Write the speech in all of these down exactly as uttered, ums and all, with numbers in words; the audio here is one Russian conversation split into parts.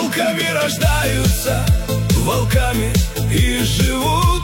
Волками рождаются, волками и живут.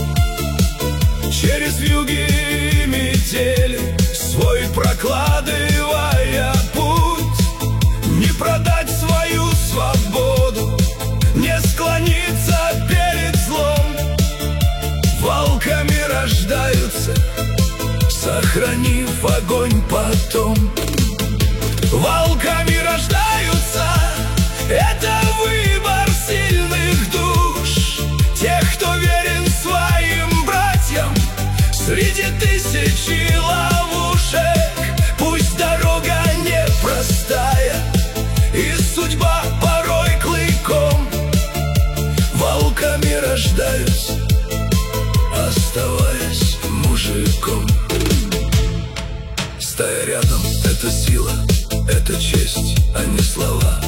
Через вьюги и метели свой прокладывая путь. Не продать свою свободу, не склониться перед злом. Волками рождаются, сохранив огонь потом. Волками рождаются, это выбор сильных душ, тех, кто верен своим братьям среди тысячи ловушек. Пусть дорога непростая и судьба порой клыком, волками рождаются, оставаясь мужиком. Стая рядом — это сила, это честь, а не слова.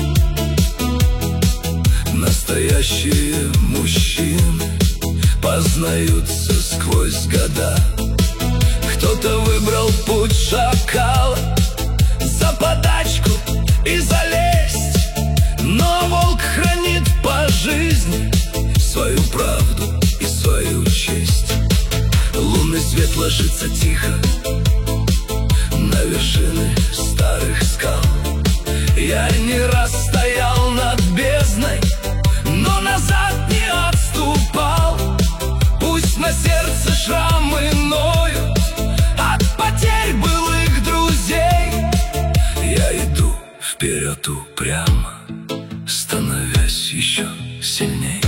Настоящие мужчины познаются сквозь года. Кто-то выбрал путь шакала, за подачку и за лесть, но волк хранит по жизни свою правду и свою честь. Лунный свет ложится тихо на вершины старых скал. Я не раз стоял над бездной, но назад не отступал. Пусть на сердце шрамы ноют от потерь былых друзей, я иду вперед упрямо, становясь еще сильней.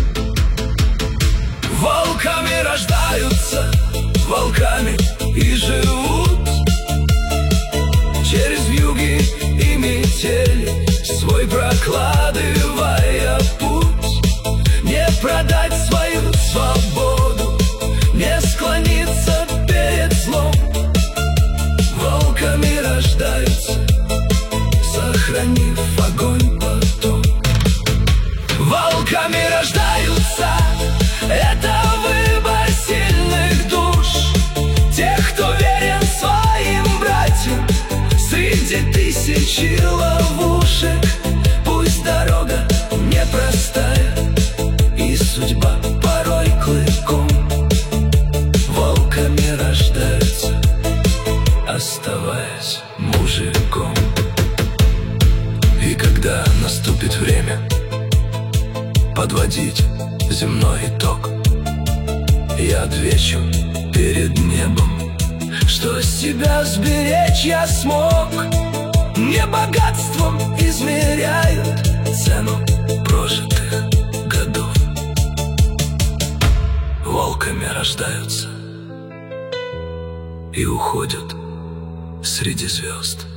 Волками рождаются, волками и живут. Через вьюги и метели свой прокладывая путь. Не продать свою свободу, не склониться перед злом. Волками рождаются, сохранив огонь потом. Волками рождаются, это выбор сильных душ, тех, кто верен своим братьям среди тысячи ловушек. Пусть дорога непростая и судьба порой клыком, волками рождаются, оставаясь мужиком. И когда наступит время подводить земной итог, я отвечу перед небом, что себя сберечь я смог. Не богатством измеряют цену прожитых годов. Волками рождаются и уходят среди звезд.